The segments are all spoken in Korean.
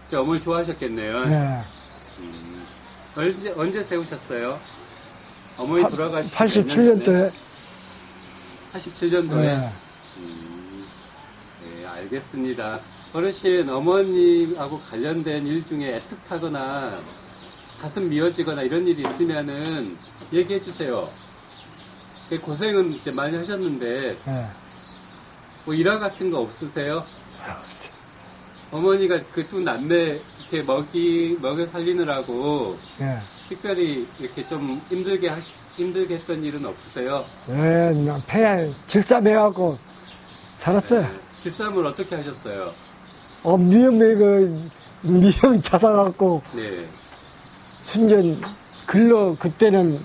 어머니 좋아하셨겠네요. 네. 언제 세우셨어요? 어머니 돌아가신 87년도에. 87년도에. 네. 네, 알겠습니다. 어르신, 어머님하고 관련된 일 중에 애틋하거나 가슴 미어지거나 이런 일이 있으면은 얘기해 주세요. 고생은 이제 많이 하셨는데, 네. 뭐 일화 같은 거 없으세요? 어머니가 그 두 남매 이렇게 먹여 살리느라고 네. 특별히 이렇게 좀 힘들게 했던 일은 없으세요? 네, 그냥 폐에 질삼해갖고 살았어요. 네. 길쌈을 어떻게 하셨어요? 미영 찾아갖고, 네. 순전, 그때는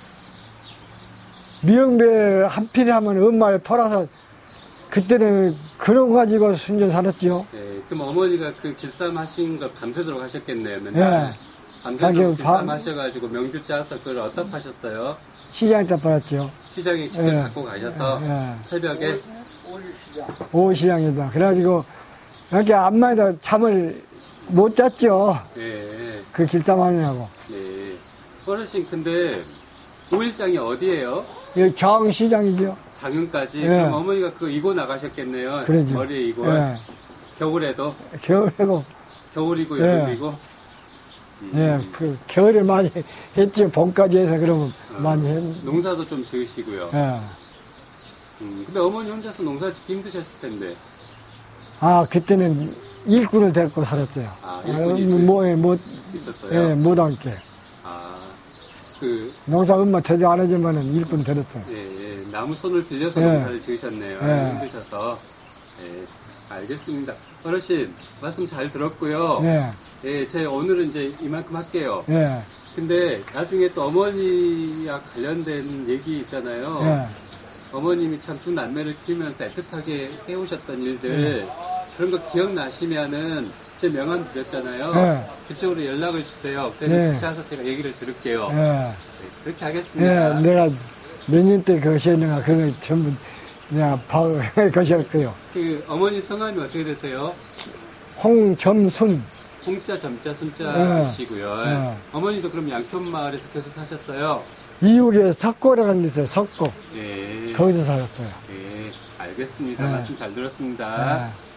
미영배 한 필이 하면 엄마에 팔아서, 그때는 그런 거 가지고 순전 살았지요. 네. 그럼 어머니가 그 길쌈 하신 거 밤새도록 하셨겠네요, 맨날. 네. 밤새도록 길쌈 하셔가지고 명주 짜서 그걸 어디다 파셨어요? 시장에다 팔았죠. 시장에 직접 네. 갖고 가셔서 네. 새벽에? 오시장에다. 그래가지고, 이렇게 안마에다 잠을 못 잤죠. 네. 그 길쌈 하느라고. 네. 어르신, 근데 5일장이 어디예요? 여기 장시장이죠. 장윤까지? 네. 그럼 어머니가 그 이고 나가셨겠네요. 그러죠. 머리에 이고. 네. 겨울에도? 겨울에고, 겨울이고 네. 여름이고? 예, 그, 겨울에 많이 했죠. 봄까지 해서 그러면 많이 했. 농사도 좀 지으시고요. 예. 근데 어머니 혼자서 농사 짓기 힘드셨을 텐데. 아, 그때는 일꾼을 데리고 살았어요. 아, 일꾼이 있었어요? 예, 못 앉게. 아, 그, 농사 엄마 제대로 안 해주면은 일꾼 데렸어요. 예, 예. 나무 손을 들여서 예. 농사를 지으셨네요. 예. 힘드셔서. 예, 알겠습니다. 어르신, 말씀 잘 들었고요. 예, 예, 제가 오늘은 이제 이만큼 할게요. 예, 근데 나중에 또 어머니와 관련된 얘기 있잖아요. 예. 어머님이 참 두 남매를 키우면서 애틋하게 해오셨던 일들, 그런 거 기억나시면은 제 명함 드렸잖아요. 네. 그쪽으로 연락을 주세요. 그래서 네. 다시 와서 제가 얘기를 들을게요. 예. 네, 그렇게 하겠습니다. 예, 내가 몇 년 때 그것이 했는가, 그걸 전부 그냥 것이었고요. 그 어머니 성함이 어떻게 되세요? 홍점순. 홍자, 점자, 순자이시고요. 네. 어머니도 그럼 양촌마을에서 계속 사셨어요? 이웃에 석고라는 데 있어요, 석고. 예. 거기서 살았어요. 예, 알겠습니다. 네. 말씀 잘 들었습니다. 예.